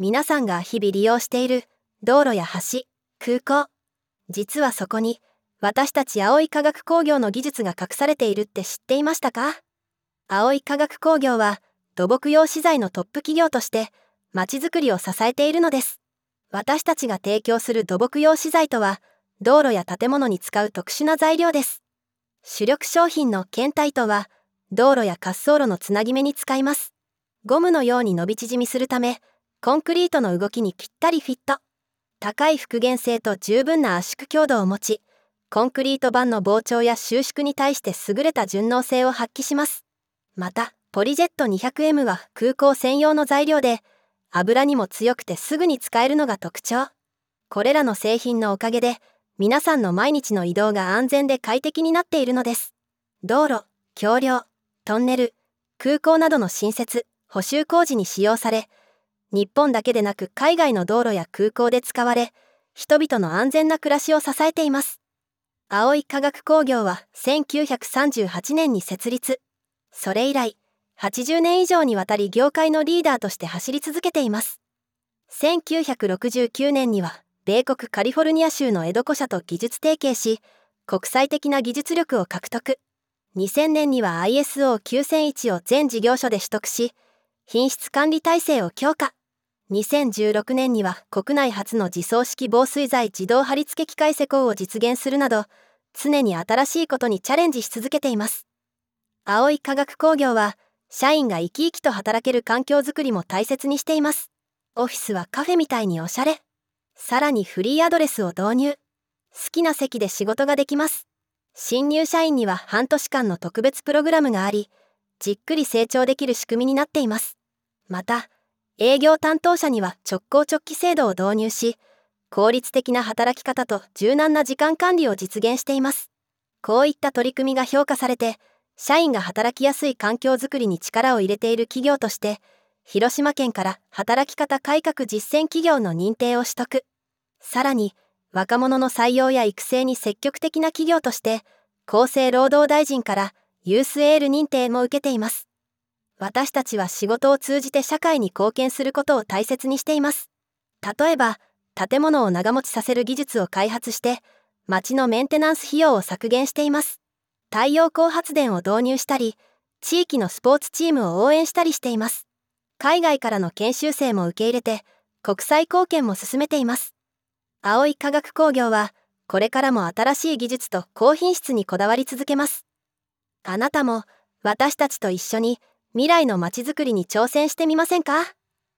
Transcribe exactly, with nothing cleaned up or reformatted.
皆さんが日々利用している道路や橋、空港、実はそこに私たち葵化学工業の技術が隠されているって知っていましたか？葵化学工業は土木用資材のトップ企業としてまちづくりを支えているのです。私たちが提供する土木用資材とは道路や建物に使う特殊な材料です。主力商品の検体とは道路や滑走路のつなぎ目に使います。ゴムのように伸び縮みするためコンクリートの動きにぴったりフィット。高い復元性と十分な圧縮強度を持ち、コンクリート板の膨張や収縮に対して優れた順応性を発揮します。また、ポリジェット にひゃくエム は空港専用の材料で、油にも強くてすぐに使えるのが特徴。これらの製品のおかげで、皆さんの毎日の移動が安全で快適になっているのです。道路、橋梁、トンネル、空港などの新設、補修工事に使用され、日本だけでなく海外の道路や空港で使われ、人々の安全な暮らしを支えています。葵化学工業はせんきゅうひゃくさんじゅうはちねんに設立。それ以来、はちじゅうねん以上にわたり業界のリーダーとして走り続けています。せんきゅうひゃくろくじゅうきゅうねんには、米国カリフォルニア州のエドコ社と技術提携し、国際的な技術力を獲得。にせんねんには アイエスオーきゅうせんいち を全事業所で取得し、品質管理体制を強化。にせんじゅうろくねんには国内初の自走式防水材自動貼り付け機械施工を実現するなど、常に新しいことにチャレンジし続けています。葵化学工業は、社員が生き生きと働ける環境づくりも大切にしています。オフィスはカフェみたいにおしゃれ。さらにフリーアドレスを導入。好きな席で仕事ができます。新入社員には半年間の特別プログラムがあり、じっくり成長できる仕組みになっています。また、営業担当者には直行直帰制度を導入し、効率的な働き方と柔軟な時間管理を実現しています。こういった取り組みが評価されて、社員が働きやすい環境づくりに力を入れている企業として、広島県から働き方改革実践企業の認定を取得。さらに、若者の採用や育成に積極的な企業として、厚生労働大臣からユースエール認定も受けています。私たちは仕事を通じて社会に貢献することを大切にしています。例えば、建物を長持ちさせる技術を開発して、街のメンテナンス費用を削減しています。太陽光発電を導入したり、地域のスポーツチームを応援したりしています。海外からの研修生も受け入れて、国際貢献も進めています。葵化学工業は、これからも新しい技術と高品質にこだわり続けます。あなたも、私たちと一緒に、未来のまちづくりに挑戦してみませんか？